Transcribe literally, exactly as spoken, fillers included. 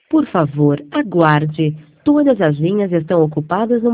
Por favor, aguarde. Todas as linhas estão ocupadas no